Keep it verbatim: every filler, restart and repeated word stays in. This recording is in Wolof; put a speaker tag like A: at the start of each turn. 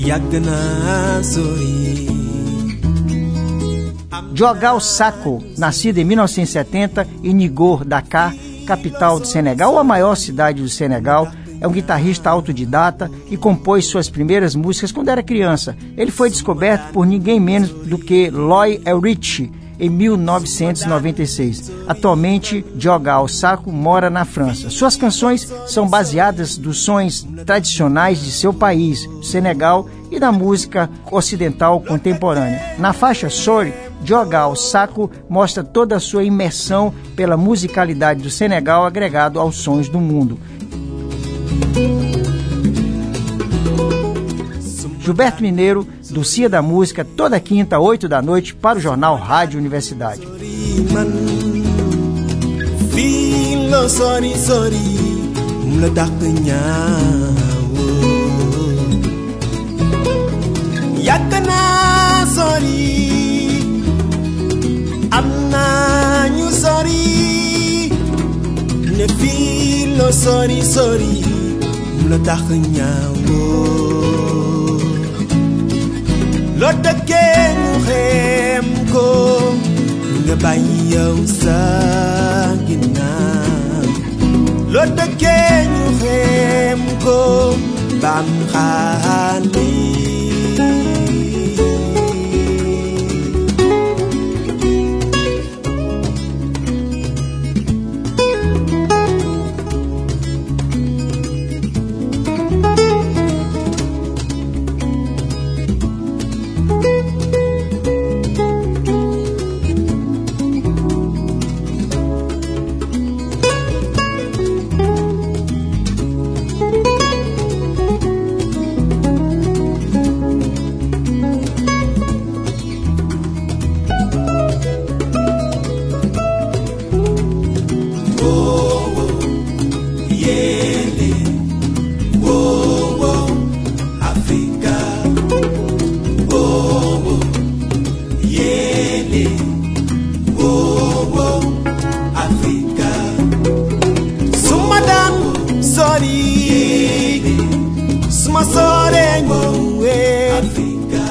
A: Diogal Sacco, nascido em mil novecentos e setenta em Niger, Dakar, capital do Senegal, a maior cidade do Senegal, é um guitarrista autodidata e compôs suas primeiras músicas quando era criança. Ele foi descoberto por ninguém menos do que Loy Elrich em mil novecentos e noventa e seis. Atualmente, Diogal Sacco mora na França. Suas canções são baseadas dos sons tradicionais de seu país, Senegal, e da música ocidental contemporânea. Na faixa Sorry, Diogal Sacco mostra toda a sua imersão pela musicalidade do Senegal agregado aos sons do mundo. Gilberto Mineiro, do Cia da Música, toda quinta, oito da noite, para o jornal Rádio Universidade.
B: Sorry, sorry, mula taxnyawo lo deke mu xem ko nga bàyyi yow sa ginnaaw lo deke ñu xem ko bam xaani Suma sore ngwe Africa